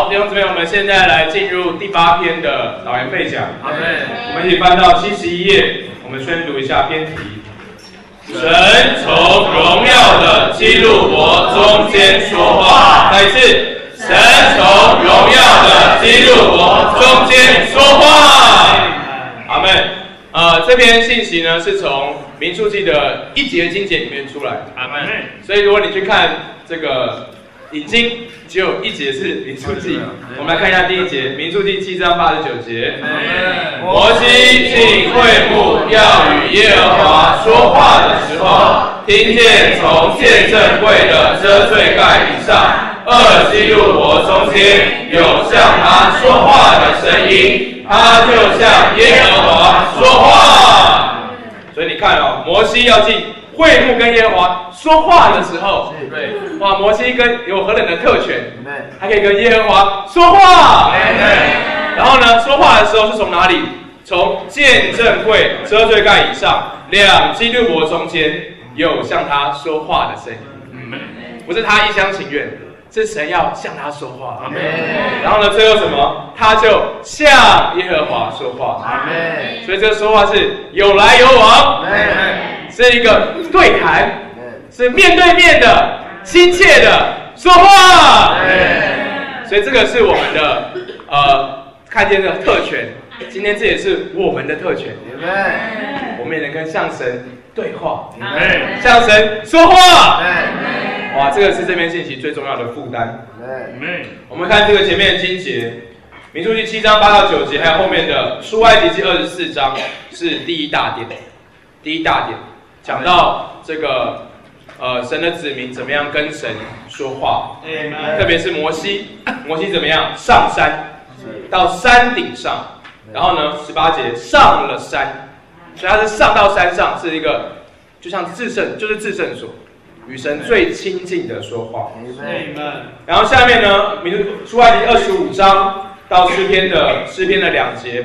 弟兄姊妹，我们现在来进入第8篇的导言背讲。 阿们。 我们一起翻到71页，我们宣读一下编题。神从荣耀的基路伯中间说话。再一次，神从荣耀的基路伯中间说话。阿们。这篇信息呢是从民数记的1节经节里面出来。 阿们。 所以如果你去看这个引经，只有1节是民数记。我们来看一下第1节，民数记7章89节。摩西进会幕要与耶和华说话的时候，听见从见证会的遮罪盖以上2基路伯中间有向他说话的声音，他就向耶和华说话。所以你看哦，摩西要进会幕跟耶和华说话的时候，对，哇，摩西有何等的特权，他可以跟耶和华说话。然后呢，说话的时候是从哪里？从见证会遮罪盖以上2基路伯中间有向他说话的声音，不是他一厢情愿，是神要向他说话。然后呢，最后什么？他就向耶和华说话。所以这个说话是有来有往，是一个对谈，是面对面的、亲切的说话。所以这个是我们的看见的特权。今天这也是我们的特权。我们也能跟向神对话，向神说话。哇，这个是这篇信息最重要的负担。我们看这个前面的经节，民数记7章8到9节，还有后面的出埃及记24章是第一大点。第一大点讲到这个神的子民怎么样跟神说话，特别是摩西怎么样上山到山顶上，然后呢18节上了山，所以他是上到山上，是一个就像至圣所。与神最亲近的说话。然后下面呢，出埃及25章到诗篇的2节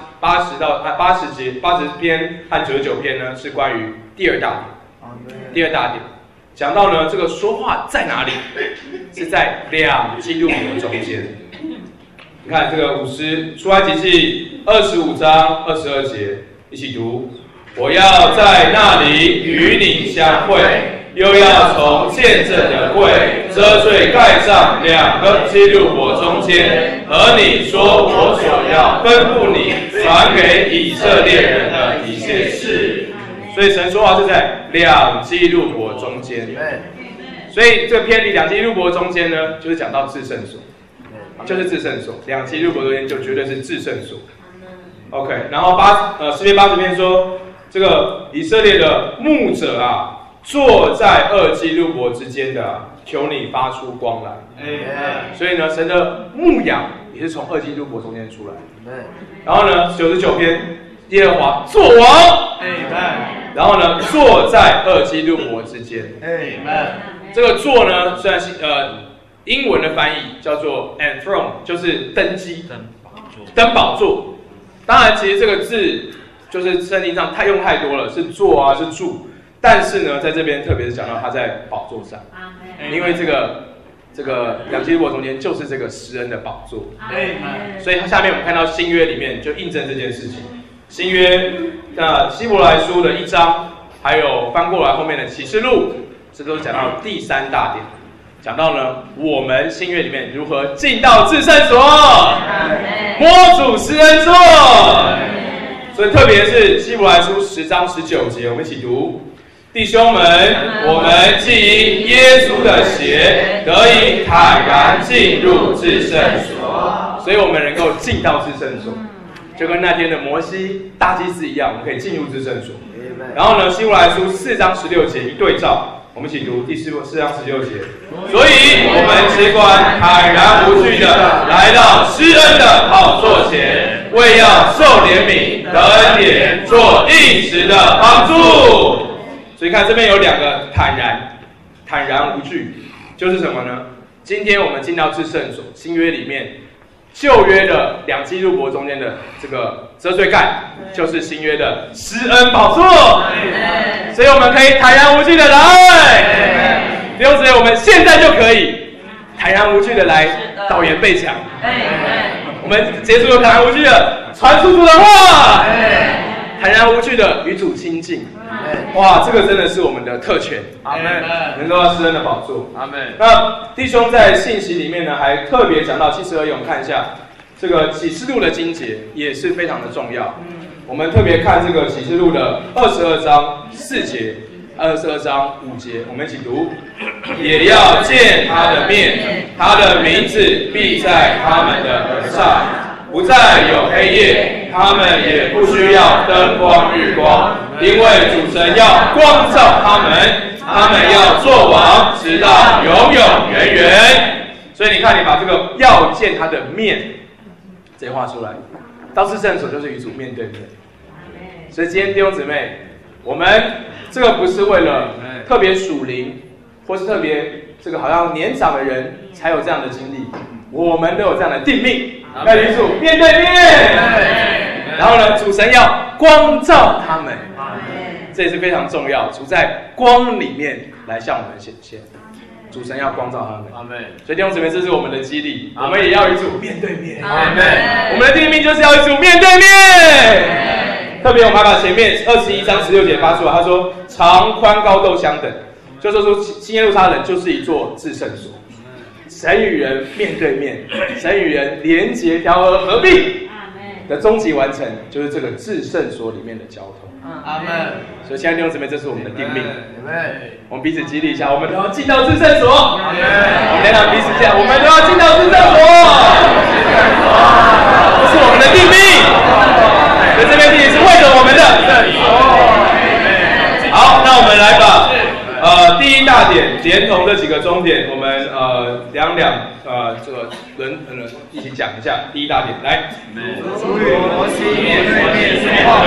80到80节，80篇和99篇呢是关于第二大点。第二大点讲到呢，这个说话在哪里？是在2基路伯中间。你看这个出埃及记25章22节，一起读：我要在那里与你相会。又要从见证的柜遮罪盖上2个基路伯中间，和你说我所要吩咐你传给以色列人的一切事。所以神说话是在2基路伯中间。所以这个偏离2基路伯中间呢，就是讲到至圣所，就是至圣所。2基路伯中间就绝对是至圣所。OK， 然后诗篇80篇说，这个以色列的牧者啊，坐在2基路伯之间的，求你发出光来。所以呢，神的牧养也是从2基路伯中间出来。然后呢，99篇，耶和华作王。然后呢，坐在2基路伯之间。这个坐呢，虽然是英文的翻译叫做 enthroned， 就是登基、登宝座。当然，其实这个字就是圣经上太用太多了，是坐啊，是住。但是呢，在这边特别是讲到他在宝座上，因为这个2基路伯中间就是这个施恩的宝座。所以下面我们看到新约里面就印证这件事情。新约希伯来书的1章，还有翻过来后面的启示录，这都讲到第3大点，讲到呢我们新约里面如何进到至圣所，摸主施恩座。所以特别是希伯来书10章19节，我们一起读。弟兄们，我们既因耶稣的血得以坦然进入至圣所，所以我们能够进到至圣所，就跟那天的摩西大祭司一样，我们可以进入至圣所。然后呢，希伯来书4章16节一对照，我们一起读第4章16节。所以我们只管坦然无惧的来到施恩的宝座前，为要受怜悯得恩典，做一时的帮助。所以看这边有2个坦然无惧，就是什么呢？今天我们进到至圣所，新约里面旧约的2基路伯中间的这个遮罪盖，就是新约的施恩宝座。所以我们可以坦然无惧的来。弟兄姊妹，我们现在就可以坦然无惧的来导言背讲。我们结束了坦然无惧的传出主的话，坦然无惧的与主亲近。哇，这个真的是我们的特权。阿门。能够到施恩的宝座。阿门。那弟兄在信息里面呢，还特别讲到72页，我们看一下这个启示录的经节也是非常的重要。我们特别看这个启示录的22章4节。22章5节，我们一起读。也要见他的面，他的名字必在他们的额上，不再有黑夜，他们也不需要灯光日光，因为主神要光照他们，他们要做王，直到永永远远。所以你看，你把这个要见他的面直接画出来，到至圣所就是与主面对面。所以今天弟兄姊妹，我们这个不是为了特别属灵，或是特别这个好像年长的人才有这样的经历，我们都有这样的定命，要与主面对面。然后呢，主神要光照他们，这也是非常重要。主在光里面来向我们显现，主神要光照他们。阿门。所以弟兄姊妹，这是我们的激励，我们也要与主面对面。阿门。我们的定命就是要与主面对面。特别我们还把前面21章16节发出来，他说长宽高都相等，就说出新耶路撒冷就是一座至圣所，神与人面对面，神与人连结调和合并的终极完成，就是这个至圣所里面的交通。阿门。所以亲爱的弟兄姊妹，这是我们的定命，我们彼此激励一下，我们都要进到至圣所。我们两彼此讲，我们都要进到至圣所，这是我们的定命。所以这边定义是为了我们的。好，那我们来把第一大点连同这几个终点，我们这个一起讲一下。第一大点，来。主与摩西面对面说话。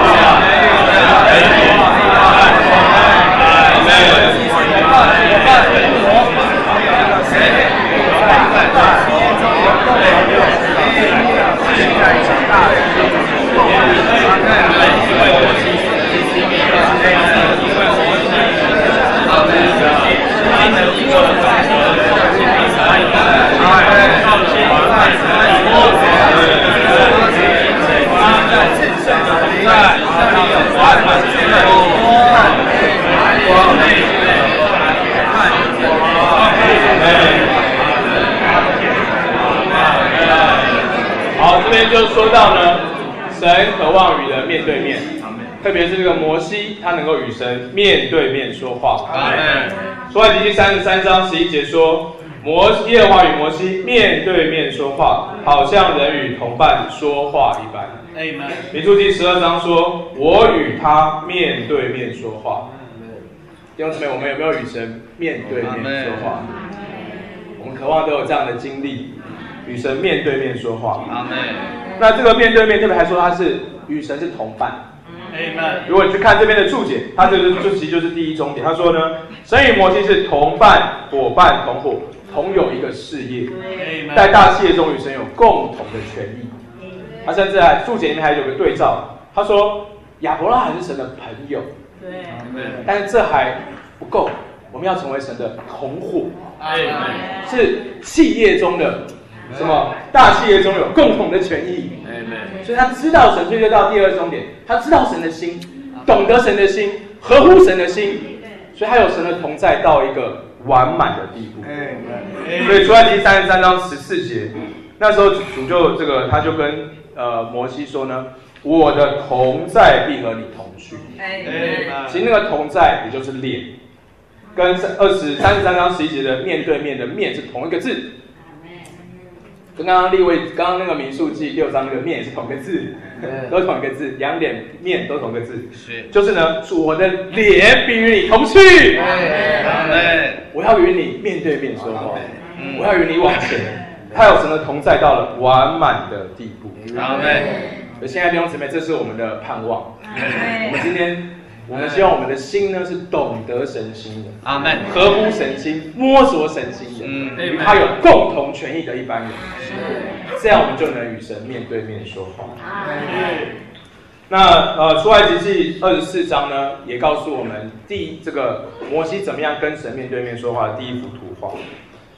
好，这边就说到呢，神渴望与人面对面，特别是这个摩西，他能够与神面对面说话。出埃及记33章11节说，耶和华与摩西面对面说话，好像人与同伴说话一般。民数记12章说，我与他面对面说话。弟兄姊妹，我们有没有与神面对面说话？我们渴望都有这样的经历，与神面对面说话。那这个面对面，特别还说他是与神是同伴。如果你去看这边的注解，它这其实就是第一终点。他说呢，神与摩西是同伴、伙伴、同伙，同有一个事业，在大事业中与神有共同的权益。他甚至在注解里面还有个对照，他说亚伯拉罕是神的朋友，但是这还不够，我们要成为神的同伙，是企业中的什么大企业中有共同的权益。所以他知道神，所以就到第二终点，他知道神的心，懂得神的心，合乎神的心，所以他有神的同在到一个完满的地步。所以出埃及记33章14节，那时候主就他就跟摩西说呢，我的同在必和你同去。其实那个同在也就是脸，跟33章11节的面对面的面是同一个字。跟刚刚那个民数记6章那个面也是同个字，都同一个字，两脸面都同个字，就是呢，我的脸必与你同去，我要与你面对面说话，我要与你往前，他有神的同在到了完满的地步。所以现在弟兄姊妹，这是我们的盼望。我们今天，我们希望我们的心呢是懂得神心的，阿们，合乎神心，摸索神心的，与他有共同权益的一般人，这样我们就能与神面对面说话。那出埃及记24章呢，也告诉我们这个摩西怎么样跟神面对面说话的第一幅图画。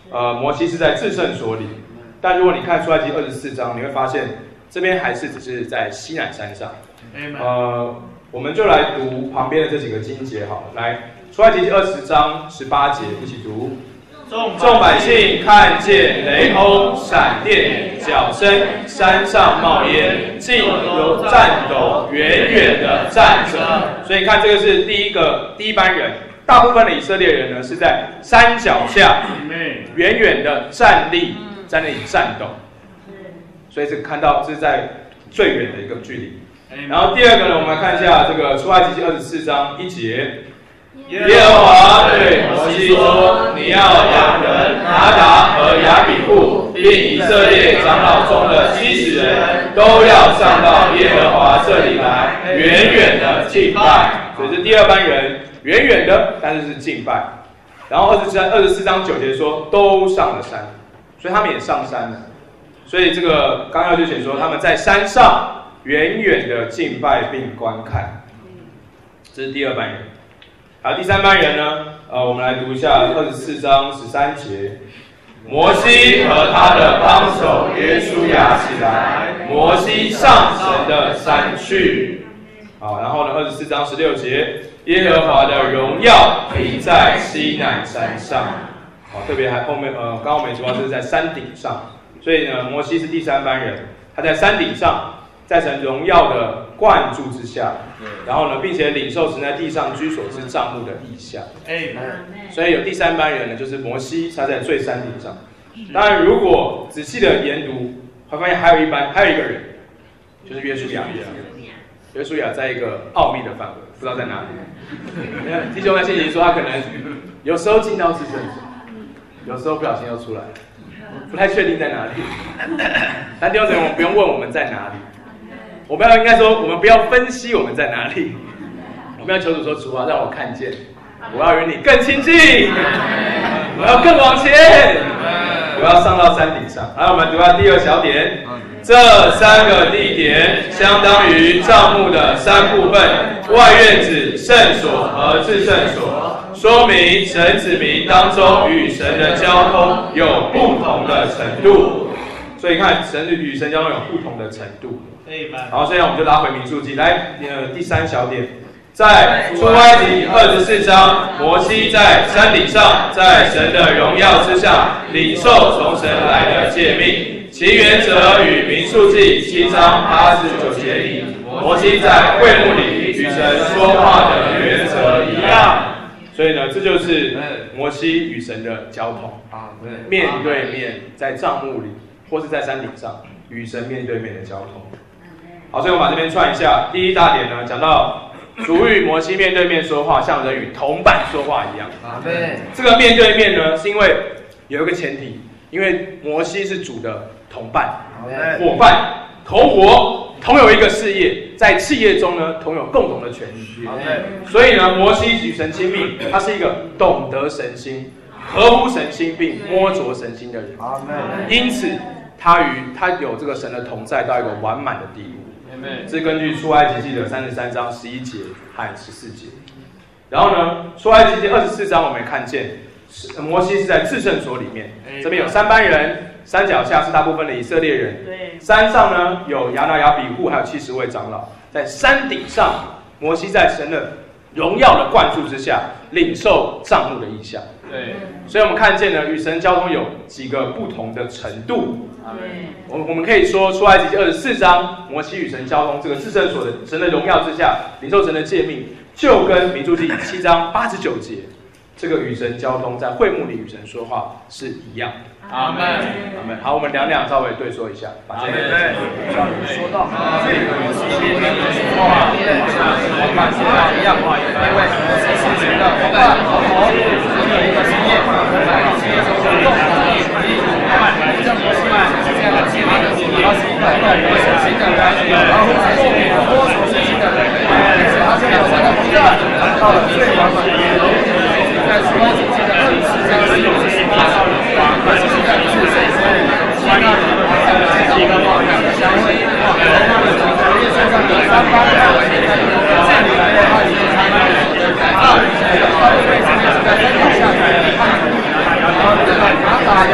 摩西是在至圣所里，但如果你看出埃及24章，你会发现这边还是只是在西乃山上。我们就来读旁边的这几个经节好了。来，出埃及20章18节，一起读。众百姓看见雷轰、闪电、角声，山上冒烟，竟有战斗远远的站着。所以你看，这个是第一班人。大部分的以色列人呢是在山脚下，远远的站立，在那里战斗。所以这个看到这是在最远的一个距离。然后第二个呢，我们来看一下这个出埃及记24章1节。耶和华对摩西说：“你要养人拿达和亚比户，并以色列长老中的70人，都要上到耶和华这里来，远远的敬拜。”所以这第二班人远远的，但是是敬拜。然后24章9节说都上了山，所以他们也上山了。所以这个纲要就写说他们在山上远远的敬拜并观看。这是第二班人。好，第三班人呢？我们来读一下24章13节。摩西和他的帮手约书亚起来，摩西上神的山去。好，然后呢，24章16节，耶和华的荣耀停在西乃山上。好，特别还后面刚刚我们也说是在山顶上，所以呢，摩西是第三班人，他在山顶上，在神荣耀的灌注之下，然后呢，并且领受神在地上居所之帐幕的意象。所以有第三班人呢，就是摩西，他在最山顶上。当然，如果仔细的研读，会发现还有一个人，就是约书亚。约书亚在一个奥秘的范围，不知道在哪里。弟兄在信息说，他可能有时候进到至圣所，有时候不小心又出来，不太确定在哪里。但弟兄姊妹，我们不用问我们在哪里，我们应该说，我们不要分析我们在哪里，我们要求主说：主啊，让我看见，我要与你更亲近，我要更往前，我要上到山顶上。来，我们读到第二小点。这3个地点相当于帐幕的3部分：外院子、圣所和至圣所，说明神子民当中与神的交通有不同的程度。所以看神与神交通有不同的程度。好，现在我们就拉回民数记，来第3小点，在出埃及24章，摩西在山顶上，在神的荣耀之下，领受从神来的诫命。其原则与民数记7章8至9节里，摩西在会幕里与神说话的原则一样。所以呢，这就是摩西与神的交通，面对面在帐幕里，或是在山顶上与神面对面的交通。好，所以我们把这边串一下。第一大点呢，讲到主与摩西面对面说话，像人与同伴说话一样。这个面对面呢，是因为有一个前提，因为摩西是主的同伴、伙伴、同活，同有一个事业，在事业中呢，同有共同的权益。所以呢，摩西与神亲密，他是一个懂得神心、合乎神心并摸着神心的人。因此，他有这个神的同在到一个完满的地步。这是根据出埃及记的33章11节和14节。然后呢，出埃及记24章我们也看见，摩西是在至圣所里面，这边有3班人。山脚下是大部分的以色列人，山上呢有亚拿、亚比户，还有70位长老。在山顶上，摩西在神的荣耀的灌注之下，领受帐幕的意象。所以我们看见呢，与神交通有几个不同的程度。我们可以说，出埃及记24章，摩西与神交通这个至圣所的神的荣耀之下，领受神的诫命，就跟民数记7章8至9节，这个与神交通在会幕里与神说话是一样的。阿们，阿们。好，我们两稍微对说一下，把这个说到这个摩西面对面说话，我们说话一样，因为是神的同伴同谋，有一个经验，经验中有共同的利益，像摩西是这样的经历，他是一个懂得神心的人，然后是摸索神心的人，他是有神的同在，到了最完满的结果，在出埃及记的24章19节8到而且是在至圣所里，那里这个话相会，耶稣上的3班人，这里来的话，已经参加了在2，在山顶下面的看，然后这个拿打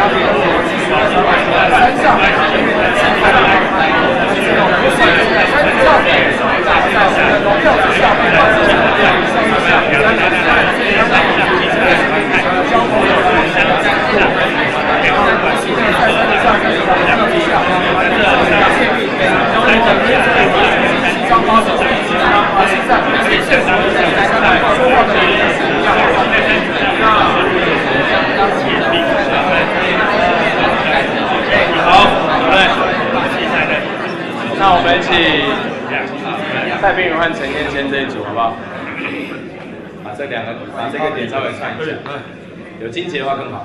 起蔡冰如和陈燕谦这一组，好不好？把这个点稍微串一下，有金节的话更好。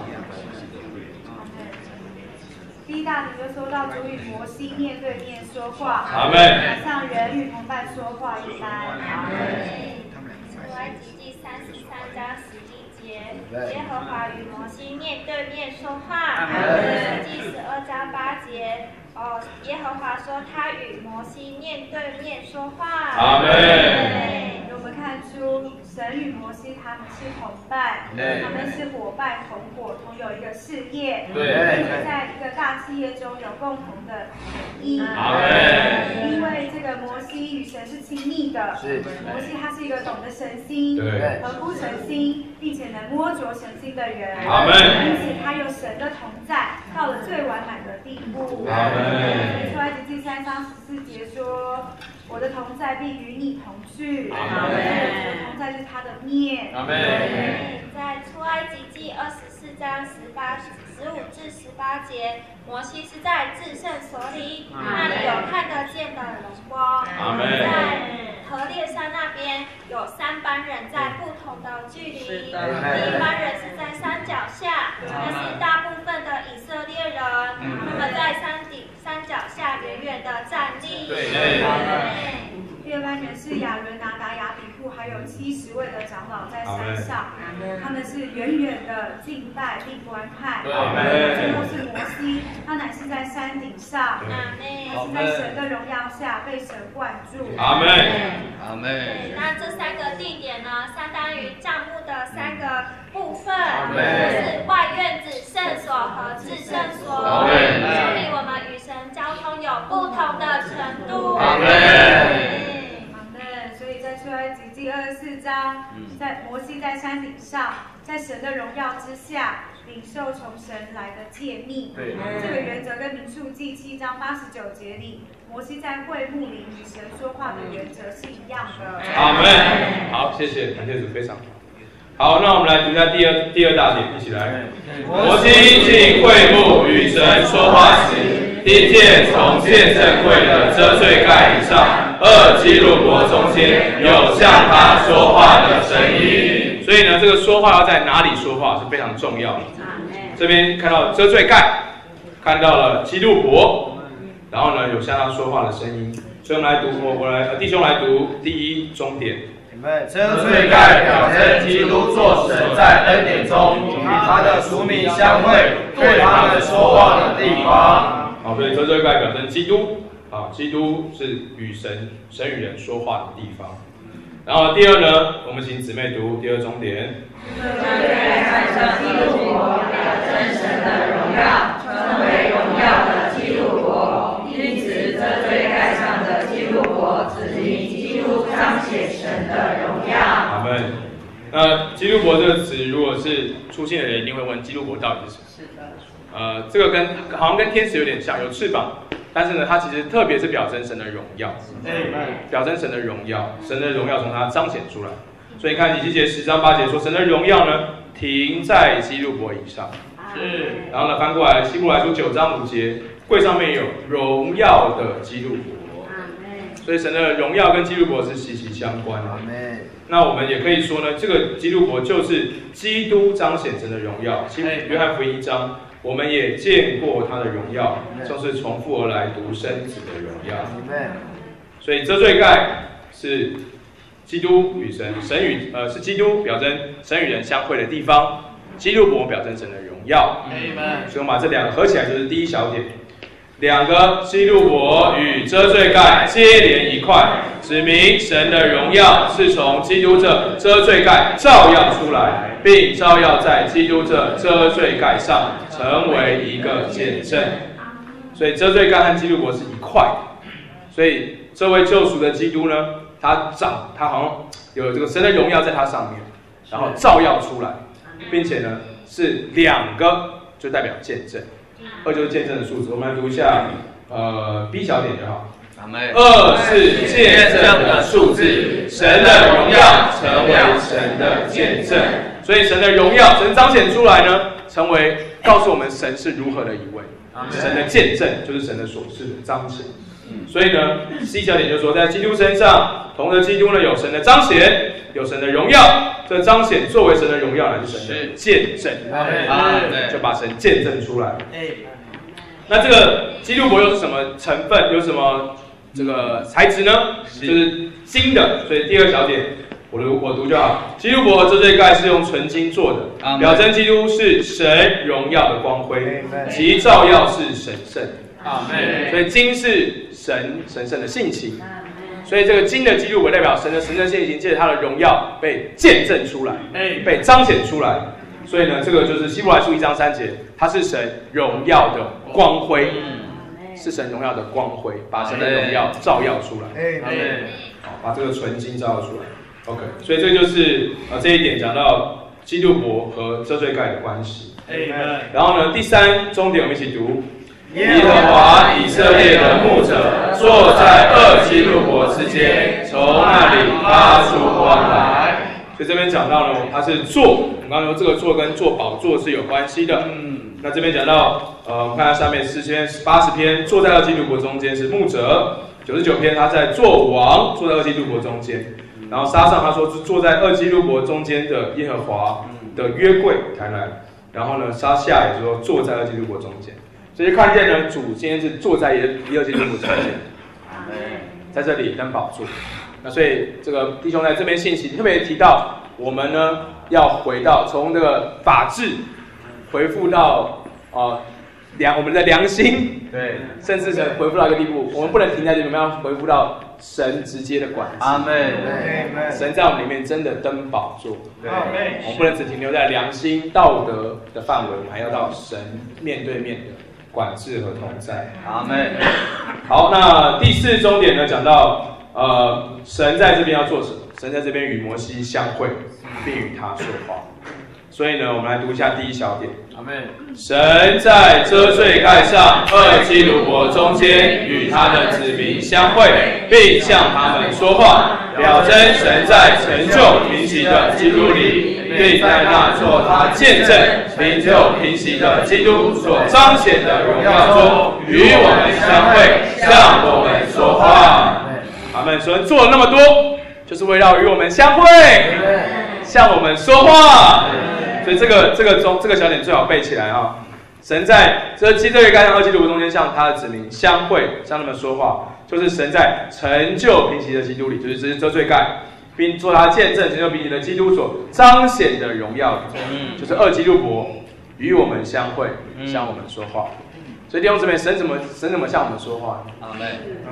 第一大题就说到主与摩西面对面说话， 阿们。 像人与同伴说话一般。阿们。 出埃及记33章11节，耶和华与摩西面对面说话。出埃及记12章8节，耶和华说他与摩西面对面说话。 阿们。 我们看出神与摩西他们是同伴，他们是伙伴同伙，同有一个事业，并且在一个大企业中有共同的意义。因为这个摩西与神是亲密的，摩西他是一个懂得神心、合乎神心，并且能摸着神心的人。因此他有神的同在，到了最完满的地步。出埃及记3章14节说：“我的同在必与你同去。”我的同在是他的面。 在出埃及记24章15至18节，摩西是在至圣所里，那里有看得见的荣光。在何烈山那边有3班人在不同的距离，第一班人是在山脚下，那是大部分的以色列人，他们在山脚下远远的站立。 第二班人是亚伦、拿达、亚比户，还有70位的长老在山上，他们是远远的敬拜并观看。最后是摩西，他乃是在山顶上，他是在神的荣耀下被神灌注。 阿门。 对，那这3个地点呢，相当于帐幕的3个部分，就是外院子、圣所和至圣所，说明我们与神交通有不同的程度。 阿门。 所以在出埃及记24章，在摩西在山顶上，在神的荣耀之下，领受从神来的诫命。这个原则跟民数记7章89节里，摩西在会幕里与神说话的原则是一样的。 阿门。好，谢谢，感谢主，非常好。好，那我们来读一下第二大点，一起来。摩西进会幕与神说话时，听见从见证会的遮罪盖以上2基路伯中间有向他说话的声音。所以呢，这个说话要在哪里说话是非常重要的。这边看到遮罪盖，看到了基路伯，然后呢有向他说话的声音。所以我们来读，弟兄来读第一中点。 遮罪盖表征基督做神在恩典中与他的属民相会，对他们说话的地方。 好，所以遮罪盖表征基督，基督是与神与人说话的地方。然后第二呢，我们请姊妹读第二中点。 遮罪盖看上基督伯，表征神的荣耀，成为荣耀的基督伯。因此，遮罪盖上的基督伯指明基督彰显神的荣耀。 阿们。那基督伯这个词，如果是出现的人，一定会问基督伯到底是什么？这个好像跟天使有点像，有翅膀，但是呢，它其实特别是表征神的荣耀，表征神的荣耀，神的荣耀从它彰显出来。所以你看以西结10章8节说，神的荣耀呢停在基路伯以上。然后呢翻过来希伯来书9章5节，柜上面有荣耀的基路伯。所以神的荣耀跟基路伯是息息相关的。那我们也可以说呢，这个基路伯就是基督彰显神的荣耀。约翰福音1章。我们也见过他的荣耀，就是重复而来独生子的荣耀。所以遮罪盖是基督与神，是基督表征神与人相会的地方，基路伯表征神的荣耀。所以我们把这2个合起来就是第一小点，2个基路伯与遮罪盖接连一块，指明神的荣耀是从基督这遮罪盖照耀出来，并照耀在基督这遮罪盖上，成为一个见证。所以遮罪盖和基路伯是一块的。所以这位救赎的基督呢，他好像有这个神的荣耀在他上面，然后照耀出来，并且呢是2个，就代表见证。2就是见证的数字。我们来读一下B 小点就好。2是见证的数字，神的荣耀成为神的见证。所以神的荣耀，神彰显出来呢，成为告诉我们神是如何的一位。神的见证就是神的所示的彰显。 所以呢，C 小点就是说，在基督身上，同着基督呢有神的彰显，有神的荣耀。这彰显作为神的荣耀，乃是神的见证，就把神见证出来。那这个基督帛又是什么成分？有什么这个材质呢？就是金的。所以第2小点，我读就好。基督帛这对盖是用纯金做的，表征基督是神荣耀的光辉，其照耀是神圣。所以金是神圣的性情。所以这个金的基督帛代表神的神圣性情，借着他的荣耀被见证出来，被彰显出来。所以呢，这个就是希伯来书1章3节，它是神荣耀的光辉，是神荣耀的光辉，把神的荣耀照耀出来。好，把这个纯金照耀出来。OK， 所以这就是这一点讲到基督帛和遮罪盖的关系。然后呢，第3终点我们一起读。耶和华以色列的牧者坐在2基路伯之间，从那里发出光来。所以这边讲到呢，它是坐，我们刚刚说这个坐跟坐宝座是有关系的。那这边讲到，我们看到下面诗篇80篇，坐在2基路伯中间是牧者；99篇他在做王，坐在2基路伯中间。然后撒上他说是坐在2基路伯中间的耶和华的约柜台来。然后呢，撒下也说坐在2基路伯中间。所以看见呢，主今天是坐在2基路伯中间，在这里登宝座。那所以这个弟兄在这边信息特别提到，我们呢要回到从这个法治回复到我们的良心，对，甚至是回复到一个地步，我们不能停在这里，我们要回复到神直接的管制。阿们。神在我们里面真的登宝座，对，我们不能只停留在良心道德的范围，我们还要到神面对面的管制和同在。阿们。好，那第4终点呢，讲到神在这边要做什么？神在这边与摩西相会，并与他说话。所以呢，我们来读一下第1小点。阿们。神在遮罪盖上2基路伯中间与他的子民相会，并向他们说话，表征神在成就平息的基督里，并在那做他见证成就平息的基督所彰显的荣耀中与我们相会，向我们说话。阿们。神做了那么多，就是为了与我们相会，向我们说话。所以这个小点最好背起来啊！神在这基督盖上2基路伯中间，向他的子民相会，向他们说话，就是神在成就平息的基督里，就是遮罪盖，并做他见证成就平息的基督所彰显的荣耀，就是2基路伯与我们相会，向我们说话。所以弟兄姊妹，神怎么向我们说话？阿们。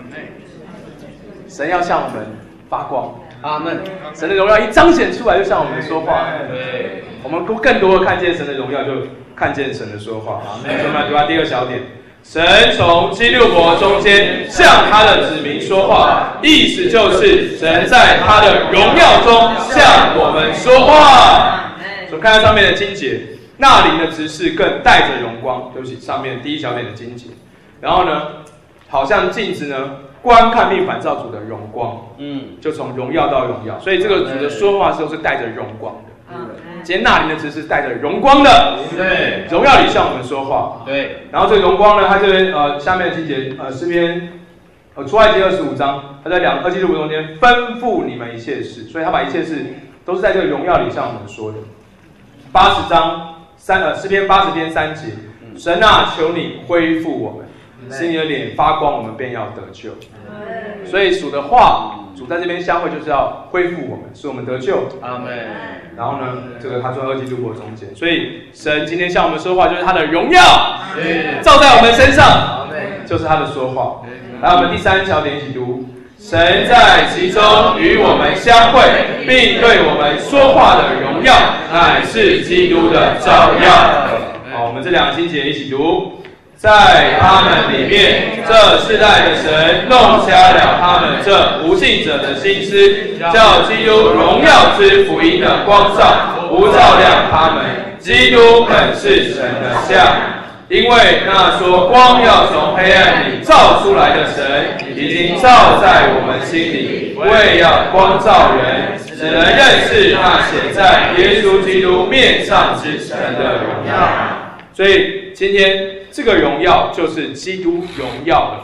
神要向我们发光。阿们。神的荣耀一彰显出来，就向我们说话。对，我们更多的看见神的荣耀，就看见神的说话。阿们。所以我们来读下第2小点：神从基路伯中间向他的子民说话，意思就是神在他的荣耀中向我们说话。所以看到上面的经节，那灵的执事更带着荣光。对不起，上面第1小点的经节。然后呢，好像镜子呢，观看并反照主的荣光，就从荣耀到荣耀，所以这个主的说话都是带着荣光的。今天那灵的执事带着荣光的，对，荣耀里向我们说话，对。然后这个荣光呢，它这边下面的经节诗篇出埃及25章，它在2基路伯中间吩咐你们一切事，所以他把一切事都是在这个荣耀里向我们说的。80章诗篇80篇3节，神啊，求你恢复我们。使你的脸发光，我们便要得救。所以主的话，主在这边相会，就是要恢复我们，使我们得救。阿们。然后呢，这个他坐在2基路伯中间，所以神今天向我们说话，就是他的荣耀照在我们身上，就是他的说话。来，我们第3小点一起读：神在其中与我们相会，并对我们说话的荣耀，乃是基督的照耀。好，我们这2个经节一起读。在他们里面，这世代的神弄瞎了他们这不信者的心思，叫基督荣耀之福音的光照不照亮他们。基督本是神的像，因为那说光要从黑暗里照出来的神，已经照在我们心里，为要光照人，使人认识那显在耶稣基督面上之神的荣耀。所以今天这个荣耀就是基督荣耀的福音，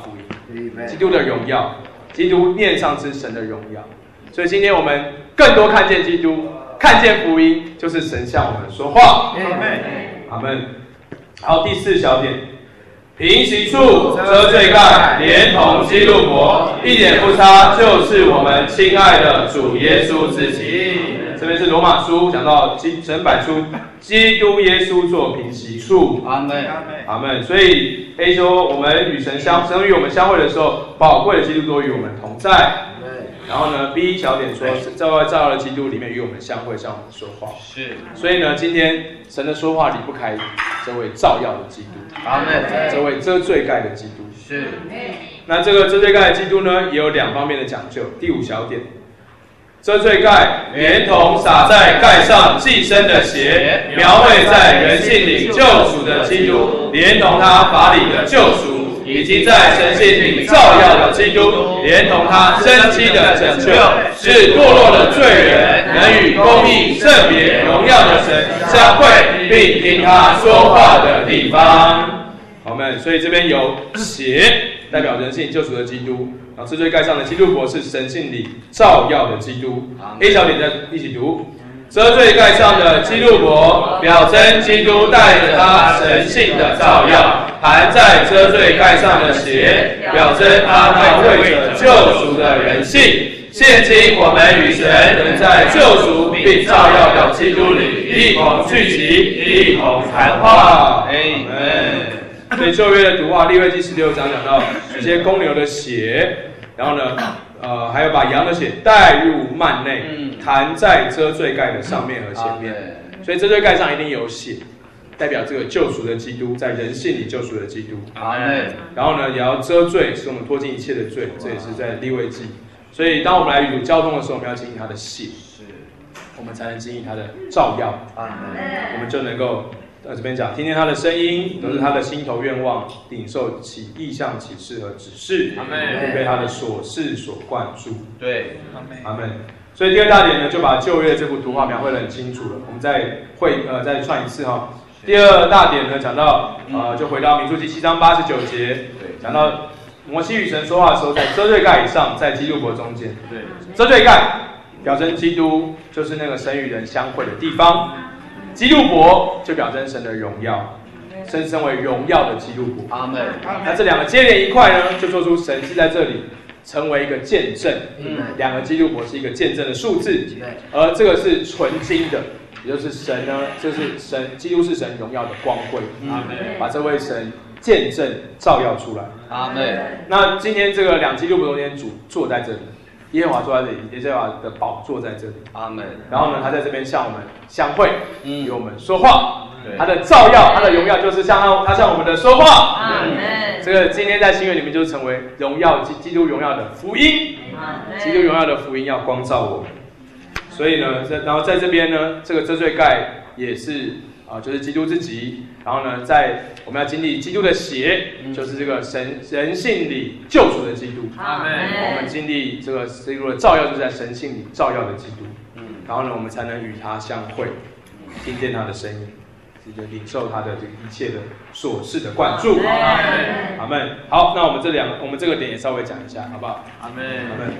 基督的荣耀，基督面上之神的荣耀。所以今天我们更多看见基督，看见福音，就是神向我们说话。阿们。好，第4小点，平行处遮罪盖，连同基督伯，一点不差，就是我们亲爱的主耶稣自己。这边是罗马书讲到神摆出基督耶稣做平行处。阿们，阿们。所以 A 说，我们与神与我们相会的时候，宝贵的基督都与我们同在。然后呢 ，B 小点说，在外照耀的基督里面与我们相会，向我们说话。是。所以呢，今天神的说话离不开这位照耀的基督。阿们。这位遮罪盖的基督。是。那这个遮罪盖的基督呢，也有2方面的讲究。第5小点。遮罪盖连同洒在盖上寄生的血，描绘在人性里救赎的基督，连同他法理的救赎，以及在神性里照耀的基督，连同他生机的拯救，是堕落的罪人能与公义、圣别、荣耀的神相会，并听他说话的地方。好们，所以这边有血代表人性救赎的基督。遮罪盖上的基督伯是神性里照耀的基督。A 小点再一起读：遮罪盖上的基督伯，表征基督带着他神性的照耀；含在遮罪盖上的血，表征他那为着救赎的人性。现今我们与神能在救赎并照耀的基督里一同聚集，一同谈话。Amen。所以旧约的读话，利未记16章讲到一些公牛的血。然后呢，还有把羊的血带入幔内，弹在遮罪盖的上面和前面。所以遮罪盖上一定有血，代表这个救赎的基督，在人性里救赎的基督。然后呢，也要遮罪，使我们脱尽一切的罪，这也是在利未记。所以当我们来与主交通的时候，我们要经历他的血，我们才能经历他的照耀，我们就能够。这边讲，听见他的声音，都是他的心头愿望，领受其意象、启示和指示，并被他的所事所灌注。对，阿门。所以第2大点呢，就把旧约这幅图画描绘得很清楚了。我们再串一次哈。第2大点呢，讲到就回到民数记7章89节，讲到摩西与神说话的时候，在遮罪盖以上，在基督伯中间。对，遮罪盖表征基督就是那个神与人相会的地方。基督伯就表征神的荣耀，神称为荣耀的基督伯。阿门。那这2个接连一块呢，就说出神是在这里成为一个见证。2个基督伯是一个见证的数字，而这个是纯金的，也就是神呢，就是神，基督是神荣耀的光辉。阿门。把这位神见证照耀出来。阿门。那今天这个2基督伯中间主坐在这里。耶和华坐在这里，耶和华的宝座在这里。阿门。然后呢，他在这边向我们相会，与我们说话。他的照耀，他的荣耀，就是他向我们的说话。阿门。这个今天在新约里面，就是成为荣耀基督荣耀的福音。基督荣耀的福音要光照我们。所以呢，然后在这边呢，这个遮罪盖也是就是基督自己。然后呢，我们要经历基督的血，就是这个人性里救赎的基督。阿门。我们经历这个基督的照耀，就是在神性里照耀的基督。然后呢，我们才能与他相会，听见他的声音，领受他的这个一切的所事的灌注。阿门。好，那我们这个点也稍微讲一下，好不好？阿门。阿门。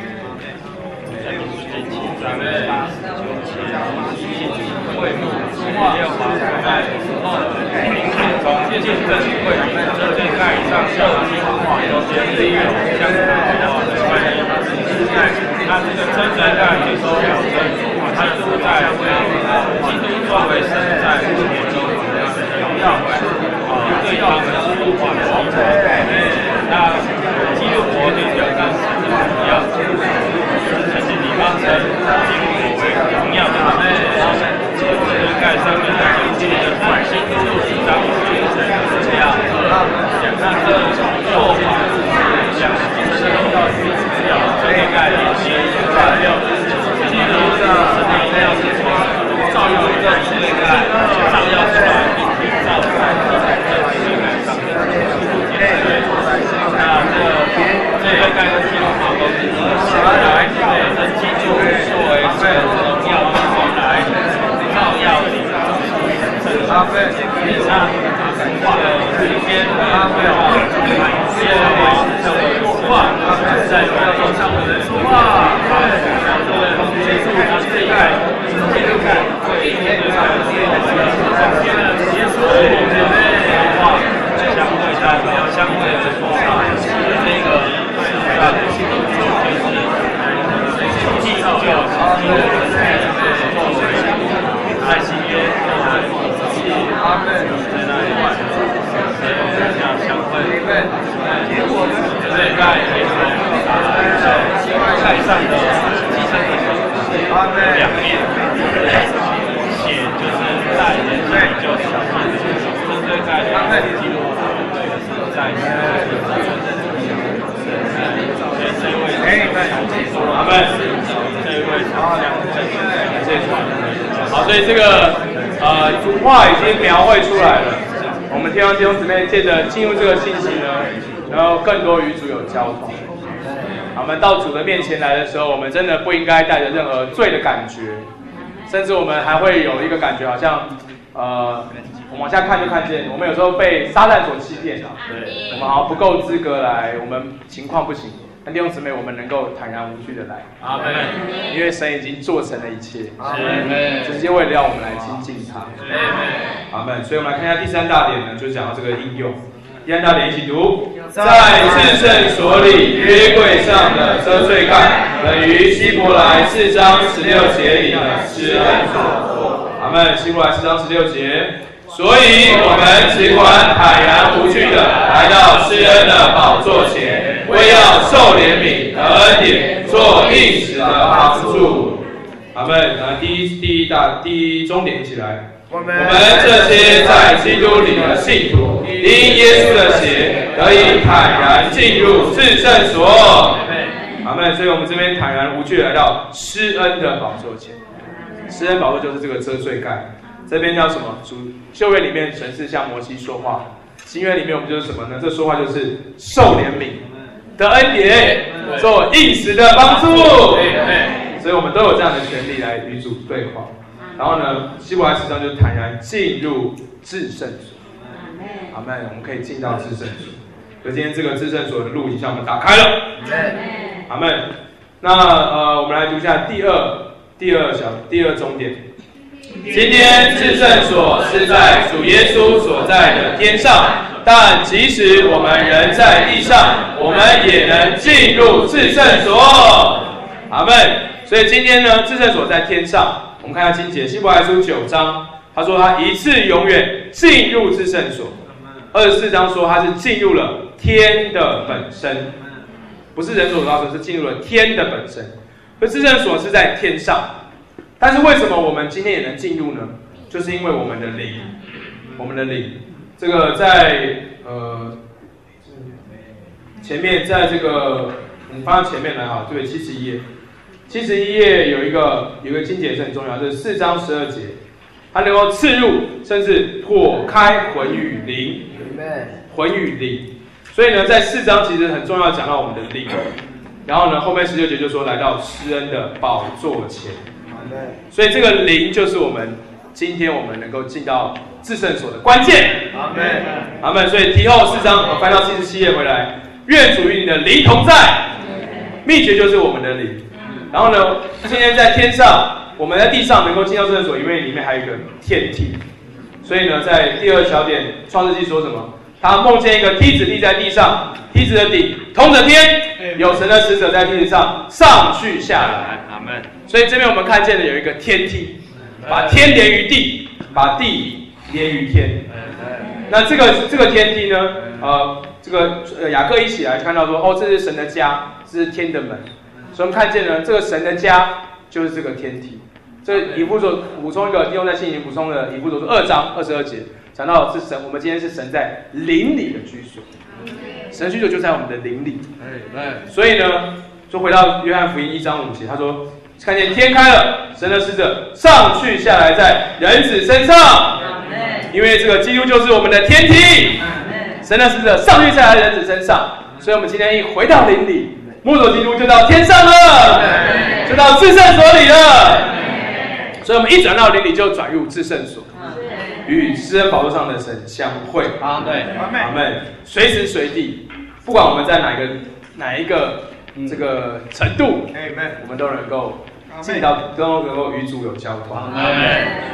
会幕耶和华在平行中见证会遮罪盖上设基督话，有些利用相谈的关系。在他这个遮罪盖也都表征他住在基督作为神在复活中荣耀对他们基督化的基础。那基督国就表彰神的荣耀，这是你帮神基督国为荣耀的。盖上面的基督的爱心就是彰显神的这样那这做法像神到底要遮盖一些材料，基督的神的力量是照耀在遮盖。 好，所以这个主话已经描绘出来了。我们天上弟兄姊妹借着进入这个信息呢，然后更多与主有交通。我们到主的面前来的时候，我们真的不应该带着任何罪的感觉，甚至我们还会有一个感觉，好像我们往下看就看见，我们有时候被撒旦所欺骗，我们好像不够资格来，我们情况不行。但弟兄姊妹，我们能够坦然无惧的来，阿们，因为神已经做成了一切，阿们，直接为了让我们来亲近他，阿们。所以我们来看一下第三大点呢，就讲到这个应用。第三大点一起读，在至圣所里约柜上的遮罪盖，等于希伯来4章16节里的施恩所。阿们，希伯来4章16节。所以我们只管坦然无惧的来到施恩的宝座前，为要受怜悯和恩典，做应时的帮助。阿们。第一终点一起来。我们这些在基督里的信徒，因耶稣的血得以坦然进入至圣所。阿们。所以我们这边坦然无惧来到施恩的宝座前。施恩宝座就是这个遮罪盖。这边叫什么？旧约里面神是向摩西说话，新约里面我们就是什么呢？这说话就是受怜悯的恩典，做应时的帮助。所以我们都有这样的权利来与主对话。然后呢，希伯来4章就是坦然进入至圣所。阿们。我们可以进到至圣所。所以今天这个至圣所的路已经向我们打开了。阿们。那我们来读一下第二终点。今天至圣所是在主耶稣所在的天上，但即使我们人在地上，我们也能进入至圣所。阿们。所以今天呢，至圣所在天上。我们看一下经节，希伯来书9章，他说他一次永远进入至圣所。24章说他是进入了天的本身，不是人所造成，是进入了天的本身。所以至圣所是在天上。但是为什么我们今天也能进入呢？就是因为我们的灵，这个在前面，在这个你翻到前面来哈，对，71页有一个经节是很重要，这是4章12节，它能够刺入，甚至破开魂与灵，所以呢，在4章其实很重要，讲到我们的灵，然后呢，后面16节就说来到施恩的宝座前。所以这个灵就是我们今天我们能够进到至圣所的关键。阿们，阿们。所以提后4章，我翻到77页回来，愿主与你的灵同在。秘诀就是我们的灵。然后呢，今天在天上，我们在地上能够进到至圣所，因为里面还有一个天梯。所以呢，在第2小点，创世纪说什么？他梦见一个梯子立在地上，梯子的底通着天，有神的使者在梯子上上去下来。阿们。所以这边我们看见的有一个天梯，把天连于地，把地连于天。那这个天梯呢？雅各一起来看到说，这是神的家，这是天的门。所以我们看见呢，这个神的家就是这个天梯。这以弗所补充一个，利用在信里补充的以弗所2章22节，讲到是神，我们今天是神在灵里的居所，神居所就在我们的灵里。所以呢，就回到约翰福音1章5节，他说。看见天开了，神的使者上去下来在人子身上，因为这个基督就是我们的天梯，神的使者上去下来在人子身上，所以我们今天一回到灵里，摸着基督就到天上了，就到至圣所里了，所以我们一转到灵里就转入至圣所，与施恩宝座上的神相会。阿们。随时随地，不管我们在哪一个这个程度，我们都能够进到，都能够与主有交通。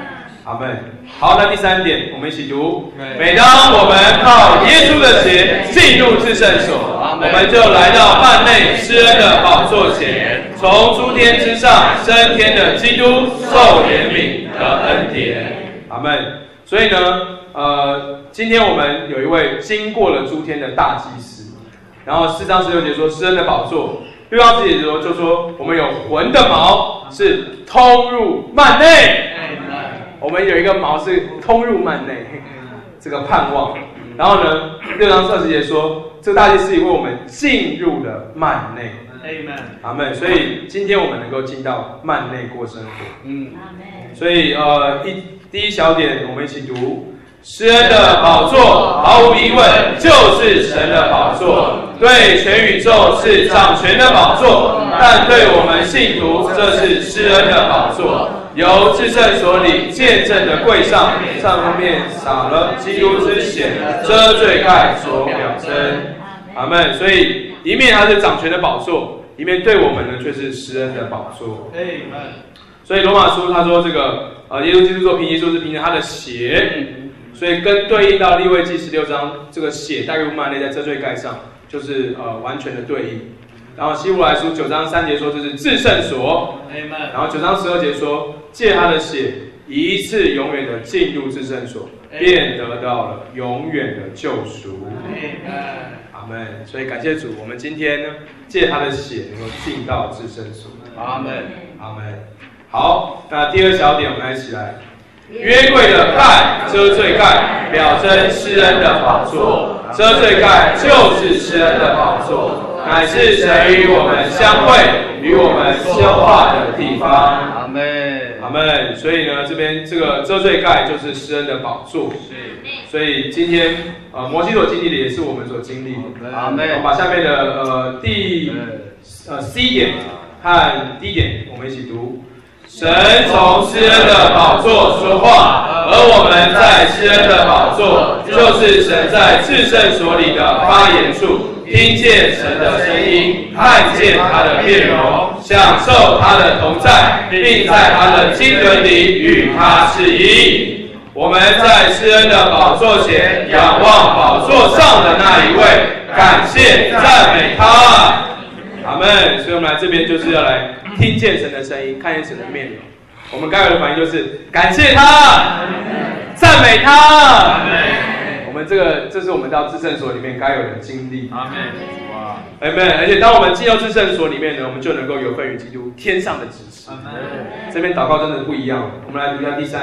阿们。好，那第3点，我们一起读。每当我们靠耶稣的血进入至圣所，我们就来到幔内施恩的宝座前，从诸天之上升天的基督受怜悯的恩典。阿们。所以呢，今天我们有一位经过了诸天的大祭司，然后4章16节说施恩的宝座，6章10节就说我们有魂的锚是通入幔内。我们有一个锚是通入幔内，这个盼望。然后呢，6章20节说，这个大祭司为我们进入了幔内。阿们。所以今天我们能够进到幔内过生活。所以第一小点，我们一起读：施恩的宝座，毫无疑问就是神的宝座，对全宇宙是掌权的宝座，但对我们信徒，这是施恩的宝座。由至圣所里见证的柜上面撒了基督之血遮罪盖所表征。阿们。所以一面它是掌权的宝座，一面对我们呢却是施恩的宝座。所以罗马书他说这个耶稣基督做凭耶稣是凭着他的血，所以跟对应到利未记16章这个血带入幔内在遮罪盖上，就是完全的对应。然后希伯来书9章3节说这是至圣所，然后9章12节说借他的血一次永远的进入至圣所，便得到了永远的救赎。阿们。所以感谢主，我们今天呢借他的血能够进到至圣所。阿们。阿们。好，那第2小点我们来一起来。约柜的盖遮罪盖，表征施恩的宝座。遮罪盖就是施恩的宝座，乃是神与我们相会、与我们说话的地方。阿们。阿们。所以呢，这边这个遮罪盖就是施恩的宝座。所以今天摩西所经历的也是我们所经历的。阿们。我把下面的第C 点和D 点我们一起读。神从施恩的宝座说话，而我们在施恩的宝座，就是神在至圣所里的发言处，听见神的声音，看见他的面容，享受他的同在，并在他的经纶里与他是一。我们在施恩的宝座前仰望宝座上的那一位，感谢赞美他。阿们。所以我们来这边就是要来听见神的声音，看见神的面容。我们该有的反应就是感谢他，赞美他。我们这是我们到至圣所里面该有的经历。阿们。哇，阿们。而且当我们进到至圣所里面呢，我们就能够有份与基督天上的指示。这边祷告真的不一样。我们来读一下第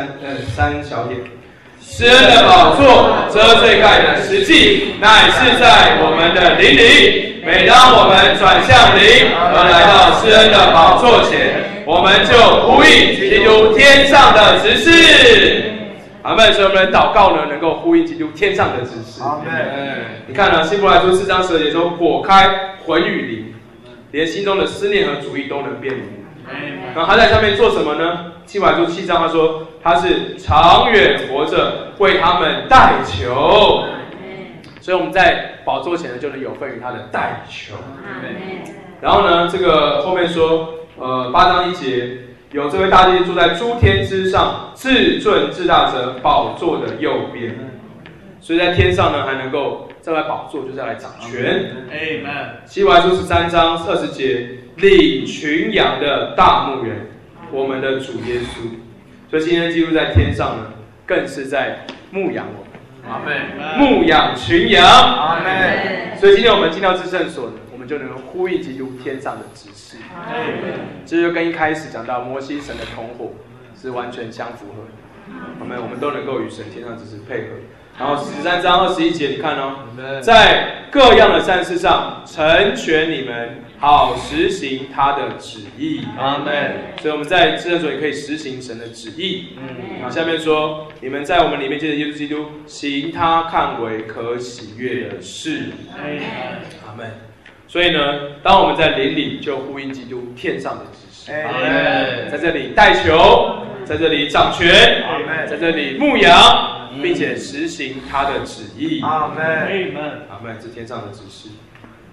3小点。施恩的宝座遮罪盖的实际，乃是在我们的灵里。每当我们转向灵而来到施恩的宝座前，我们就呼应基督天上的指示。阿们。所以我们的祷告呢，能够呼应基督天上的指示。阿们。你看呢，希伯来书4章12节说，火开魂与灵，连心中的思念和主意都能辨明。然后他在上面做什么呢？希伯来书7章他说，他是长远活着，为他们代求。所以我们在宝座前呢，就能有份于他的代求。然后呢，这个后面说，8章1节，有这位大祭司坐在诸天之上，至尊至大者宝座的右边。所以在天上呢，还能够这位宝座就是要来掌权。希伯来书13章20节，领群羊的大牧人，我们的主耶稣。所以今天基督在天上呢，更是在牧养我们。阿们。牧养群羊。阿们。所以今天我们进到至圣所呢，我们就能呼应基督天上的指示。这就跟一开始讲到摩西神的同伙是完全相符合的。阿们。我们都能够与神天上指示配合。然后13章21节，你看哦，在各样的善事上成全你们，好实行他的旨意。阿们。所以我们在至圣所也可以实行神的旨意。然后下面说，你们在我们里面借着耶稣基督行他看为可喜悦的事。阿们。所以呢，当我们在灵里，就呼应基督天上的指示。阿们。在这里代求，在这里掌权，在这里牧养，并且实行他的旨意。阿们。阿们。这天上的指示。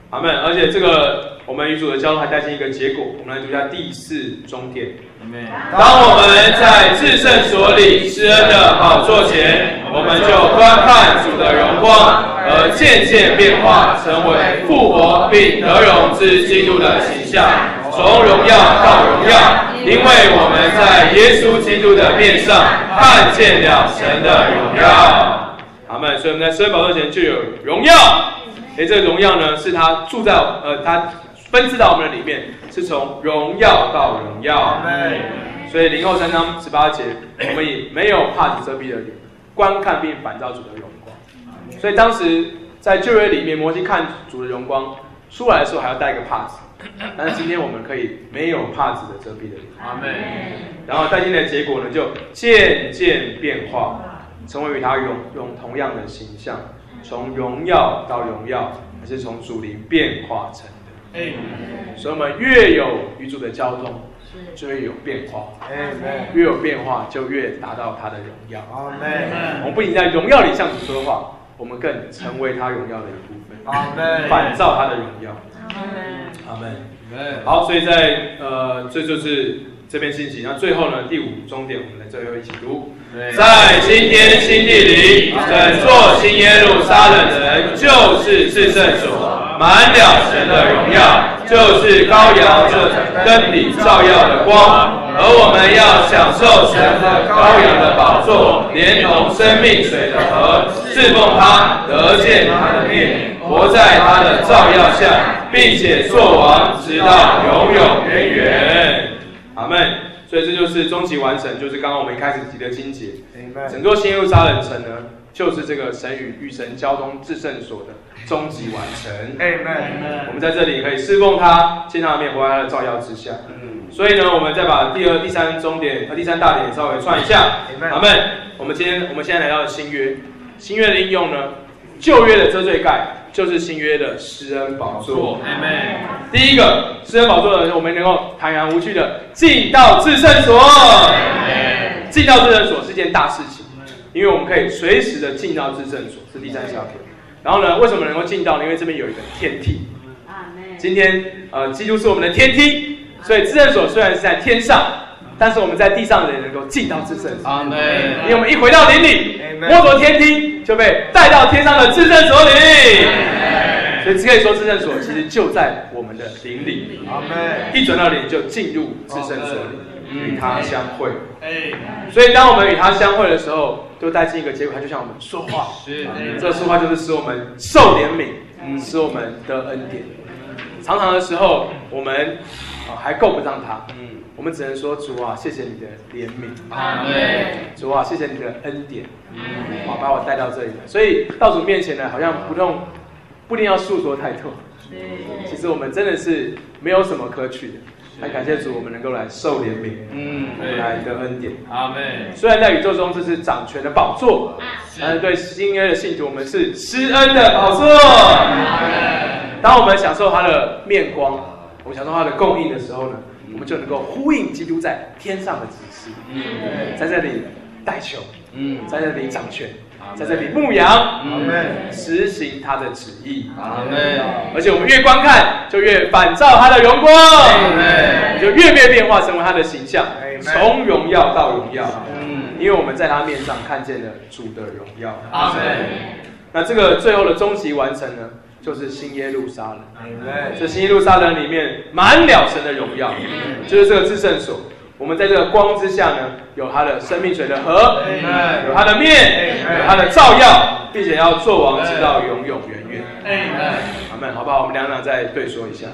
阿们。而且这个我们与主的交通还带进一个结果，我们来读一下第4终点。当我们在至圣所里施恩的宝座前，我们就观看主的荣光，而渐渐变化，成为复活并得荣之基督的形象，从荣耀到荣耀，因为我们在耶稣基督的面上看见了神的荣耀。阿们。所以我们在施恩宝座前就有荣耀。这个荣耀呢，是他住在他分支到我们的里面，是从荣耀到荣耀。所以0后3章18节，我们以没有帕子遮蔽的脸，观看并反照主的荣光。所以当时在旧约里面，摩西看主的荣光出来的时候，还要带一个帕子。但是今天我们可以没有帕子的遮蔽的脸。阿们。然后带进的结果呢，就渐渐变化，成为与他用同样的形象，从荣耀到荣耀，还是从属灵变化成的。所以我们越有与主的交通，就会有变化。越有变化，就越达到他的荣耀。我们不仅在荣耀里向主说话，我们更成为他荣耀的一部分，反照他的荣耀。阿们。好，所以在这就是这篇信息。那最后呢，第5终点，我们来最后一起读。在新天新地里，整座新耶路撒冷城就是至圣所，满了神的荣耀，就是羔羊这灯里照耀的光。而我们要享受神的羔羊的宝座，连同生命水的河，侍奉他，得见他的面，活在他的照耀下，并且作王，直到永永远远。阿们。所以这就是终极完成，就是刚刚我们一开始提的经节。整座新耶路撒冷城呢，就是这个神与神交通至圣所的终极完成。我们在这里可以侍奉他，见他的面，活在他的照耀之下。所以呢，我们再把第2、第3终点和第3大点稍微串一下。阿们。我们现在来到了新约，新约的应用呢，旧约的遮罪盖就是新约的施恩宝座。第一个施恩宝座呢，我们能够坦然无惧的进到至圣所。进到至圣所是件大事情，因为我们可以随时的进到至圣所，是第3小点。然后呢，为什么能够进到呢？因为这边有一个天梯。今天基督是我们的天梯，所以至圣所虽然是在天上，但是我们在地上的人能够进到至圣所。因为我们一回到灵里，摸着天梯就被带到天上的至圣所里。所以可以说至圣所其实就在我们的灵里。一转到灵就进入至圣所里，与他相会。所以当我们与他相会的时候，就带进一个结果，他就像我们说话。这个说话就是使我们受怜悯，使我们得恩典。常常的时候，我们还够不上他，我们只能说主啊，谢谢你的怜悯，主啊，谢谢你的恩典，把我带到这里来。所以到主面前呢，好像不一定要诉说太多，其实我们真的是没有什么可取的。很感谢主，我们能够来受怜悯，我们来得恩典。阿们。虽然在宇宙中这是掌权的宝座，但是对新约的信徒，我们是施恩的宝座。当我们享受他的面光，我们享受他的供应的时候呢，我们就能够呼应基督在天上的指示，在这里代求，在这里掌权，在这里牧羊，实行他的旨意。而且我们越观看，就越反照他的荣光，就越被变化成为他的形象，从荣耀到荣耀。因为我们在他面上看见了主的荣耀。那这个最后的终极完成呢，就是新耶路撒冷。这新耶路撒冷里面满了神的荣耀，就是这个至圣所。我们在这个光之下呢，有他的生命水的河，有他的面，有他的照耀，并且要做王直到永永远远。阿们，好不好？我们两两再对说一下。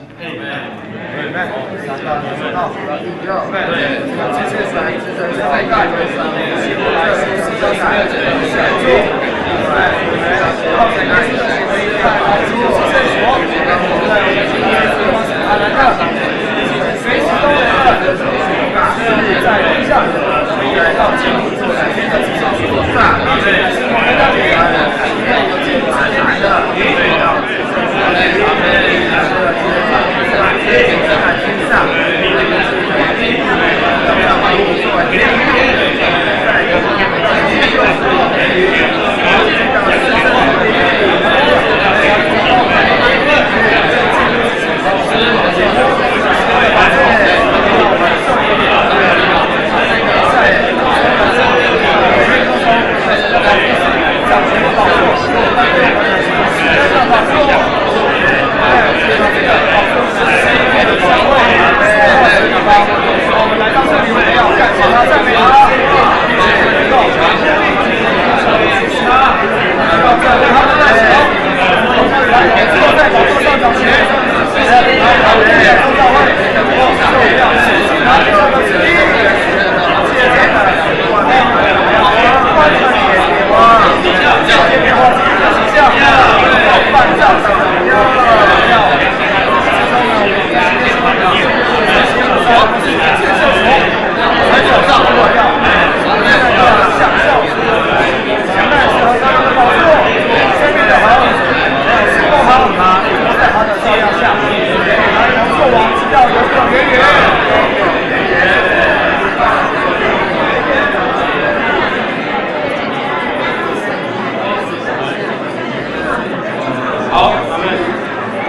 在地上，未来到基督做来的至圣所上，我们到底来的，来的，对到至圣所，阿门，在天上，要把我做完，在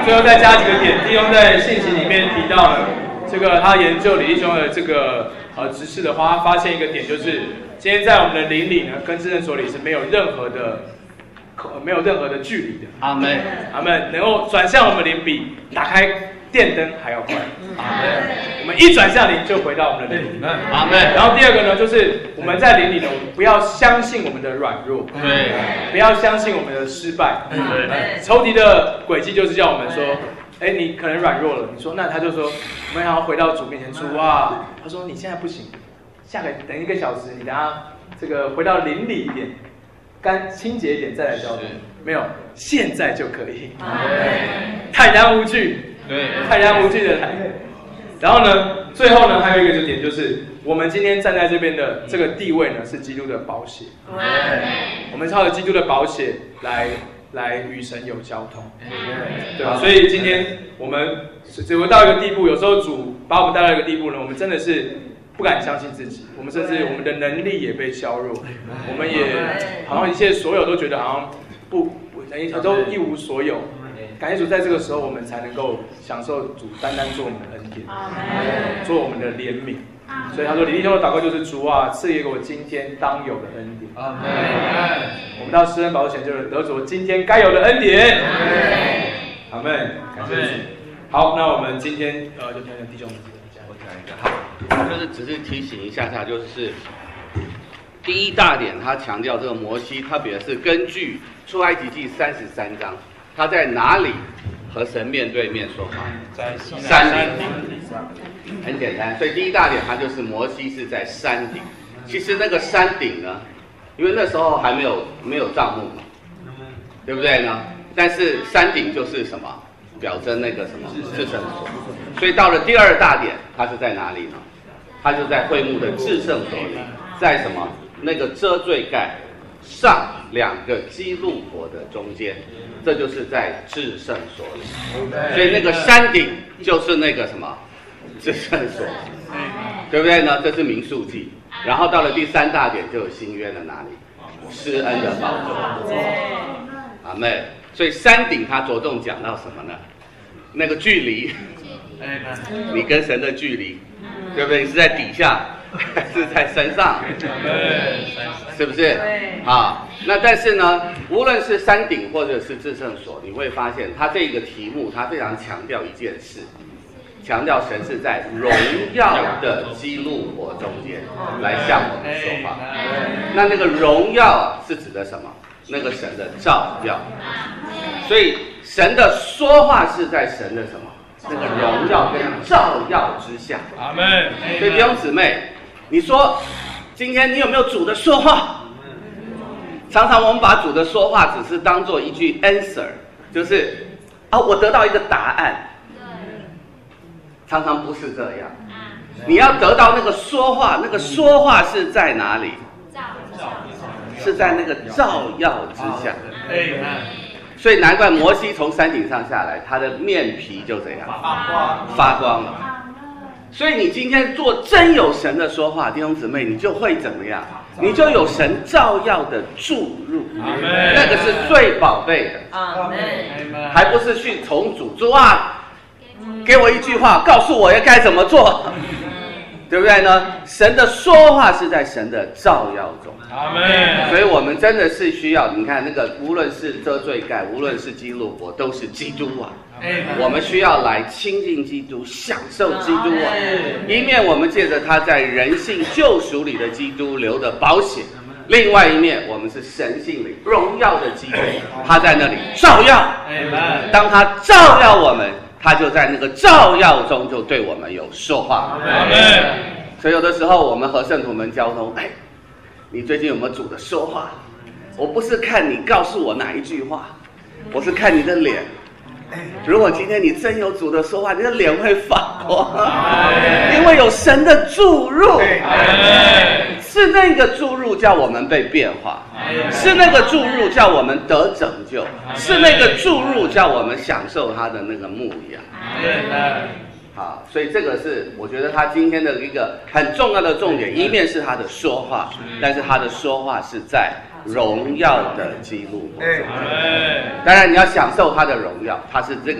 最后再加几个点，弟兄在信息里面提到了这个他研究李弟兄的这个执事的话，他发现一个点，就是今天在我们的灵里呢，跟至圣所里是没有任何的距离的。 阿们， 阿们，能够转向我们灵比打开电灯还要快。阿们，我们一转向灵就回到我们的灵里。阿们。然后第二个呢，就是我们在灵里呢，我们不要相信我们的软弱，对，不要相信我们的失败。对，仇敌的诡计就是叫我们说，你可能软弱了，你说那他就说，我们要回到主面前，主啊，他说你现在不行，等1个小时，你等下这个回到灵里一点。清洁一点再来交通，没有，现在就可以，泰然无惧，对，泰然无惧的来。然后呢，最后呢，还有一个点就是，我们今天站在这边的这个地位呢，是基督的宝血，我们靠着基督的宝血来与神有交通，对吧？所以今天我们只会到一个地步，有时候主把我们带到一个地步呢，我们真的是不敢相信自己，我们甚至我们的能力也被削弱，我们也好像一切所有都觉得好像都一无所有。感谢主，在这个时候我们才能够享受主单单做我们的恩典，做我们的怜悯。所以他说，李弟兄的祷告就是主啊，赐给我今天当有的恩典。我们到施恩宝险就是得着今天该有的恩典。阿们，感谢主。好，那我们今天就讲讲弟兄们。 我讲一个好，就是只是提醒一下他，就是第一大点，他强调这个摩西，特别是根据出埃及记33章，他在哪里和神面对面说话？ 在山顶。很简单，所以第一大点，他就是摩西是在山顶。其实那个山顶呢，因为那时候还没有帐幕嘛，对不对呢？但是山顶就是什么？表征那个什么至圣所。所以到了第二大点，它是在哪里呢？它就在会幕的至圣所里，在什么那个遮罪盖上2个基路伯的中间，这就是在至圣所里。所以那个山顶就是那个什么至圣所，对不对呢？这是民数记。然后到了第3大点，就有新约的哪里？施恩的宝座。阿们。所以山顶它着重讲到什么呢？那个距离，你跟神的距离，对不对？你是在底下，还是在山上？是不是？啊，那但是呢，无论是山顶或者是至圣所，你会发现它这个题目，它非常强调一件事，强调神是在荣耀的基路伯中间来向我们说话。那个荣耀啊，是指的什么？那个神的照耀。所以神的说话是在神的什么？那个荣耀跟照耀之下。 阿们。 所以弟兄姊妹，你说今天你有没有主的说话？常常我们把主的说话只是当做一句 answer， 就是我得到一个答案。常常不是这样。你要得到那个说话，那个说话是在哪里？是在那个照耀之下。所以难怪摩西从山顶上下来，他的面皮就怎样发光了。所以你今天做真有神的说话，弟兄姊妹，你就会怎么样？你就有神照耀的注入，那个是最宝贝的。还不是去从主啊，给我一句话，告诉我要该怎么做，对不对呢？神的说话是在神的照耀中。阿们。所以我们真的是需要，你看那个，无论是遮罪盖，无论是基路伯，都是基督啊。我们需要来亲近基督，享受基督啊。一面我们借着他在人性救赎里的基督流的宝血，另外一面我们是神性里荣耀的基督，他在那里照耀。当他照耀我们，他就在那个照耀中就对我们有说话。所以有的时候我们和圣徒们交通，你最近有没有主的说话？我不是看你告诉我哪一句话，我是看你的脸。如果今天你真有主的说话，你的脸会发光，因为有神的注入。是那个注入叫我们被变化，是那个注入叫我们得拯救，是那个注入叫我们享受他的那个牧养。好，所以这个是我觉得他今天的一个很重要的重点，一面是他的说话，但是他的说话是在荣耀的基路伯中。当然你要享受他的荣耀，他是这个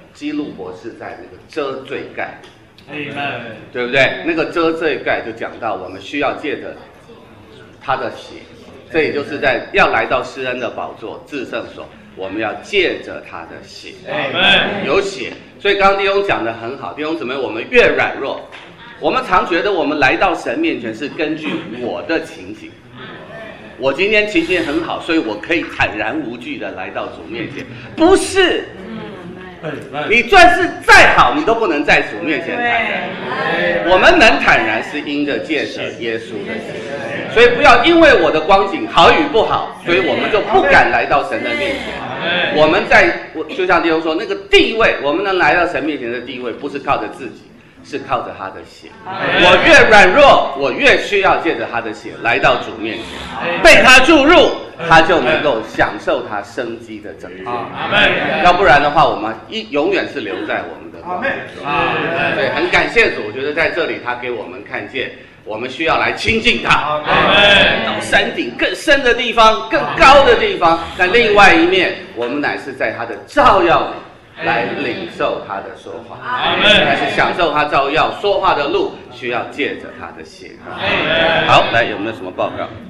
基路伯是在那个遮罪盖，对不对？那个遮罪盖就讲到我们需要借着他的血，这也就是在要来到施恩的宝座至圣所，我们要借着他的血，有血。所以刚刚弟兄讲得很好，弟兄姊妹，我们越软弱，我们常觉得我们来到神面前是根据我的情景。我今天情形很好，所以我可以坦然无惧的来到主面前。不是，你算是再好，你都不能在主面前坦然。我们能坦然，是因着借着耶稣的血。所以不要因为我的光景好与不好，所以我们就不敢来到神的面前。我们就像弟兄说，那个地位，我们能来到神面前的地位，不是靠着自己。是靠着他的血，我越软弱，我越需要借着他的血来到主面前，被他注入，他就能够享受他生机的拯救。要不然的话，我们永远是留在我们的光景中。对，很感谢主，我觉得在这里他给我们看见，我们需要来亲近他，到山顶更深的地方、更高的地方。但另外一面，我们乃是在他的照耀里。来领受他的说话，但是享受他照耀说话的路，需要借着他的血。好，来，有没有什么报告？